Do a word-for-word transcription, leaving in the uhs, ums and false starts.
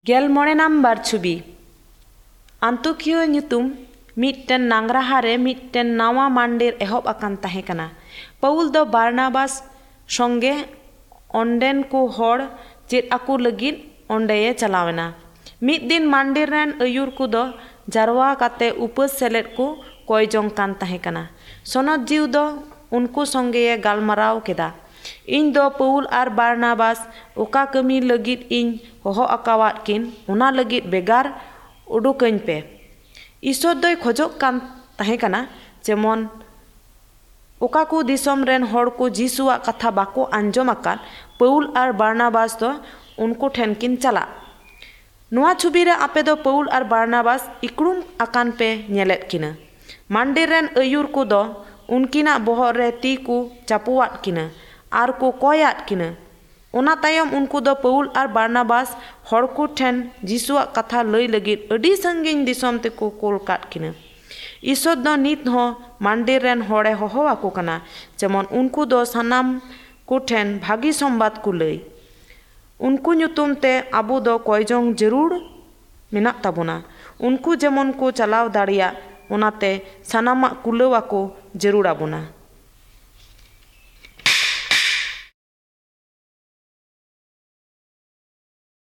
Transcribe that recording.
गेल मोड़े नम्बर छुबी आंतुकियो ᱧᱩᱛᱩᱢ मिट्टन नांगराहारे मिट्टन नावा मंदिर एहब अकान तहे कना। पौल दो बारनाबास संगे ओंडेन को होड़ चेद आकु लगित ओंडेये चलावेना। मिद दिन मंदिर रेन अयुर को दो जारवा काते उपस सेलेट को कोई जोंग कान तहे कना। सोनत जीव दो उनको संगे ये गालमराव केदा। इन दो पौल आर बारनाबास ओका कमी लगित इन होहो अकावात किन उना लगित बेगार उडुकन पे। ईश्वर दोय खोजोक कान तहे कना जेमन ओका को दिसम रेन होड़ को जीसुआ कथा बाको आंजोम अकान पौल आर बारनाबास दो उनको ठेन किन चला। नुआ छुबी रे आपे दो पौल आर बारनाबास इकड़ुम अकान पे नेलेत किना। मंदिर रेन अयुर को दो उनकिना बोहर रे ती को चापुआत किना आर को कोयात किना। ओना तायम उनको दो पौल आर बारनाबास होड़ को ठेन जीसुआ कथा लई लगित अडी संगिन दिसम ते को कोलकात किना। ईश्वर दो नित हो मंदिर रेन होड़े होहो आको कना जेमन उनको दो सनाम को ठेन भागी संबाद को लई। उनको ᱧᱩᱛᱩᱢ ते आबो दो कोयजोंग जरूर मेना ताबोना। उनको जेमन को चलाव दाड़िया ओनाते सनामा कुलवा को जरूर आबोना।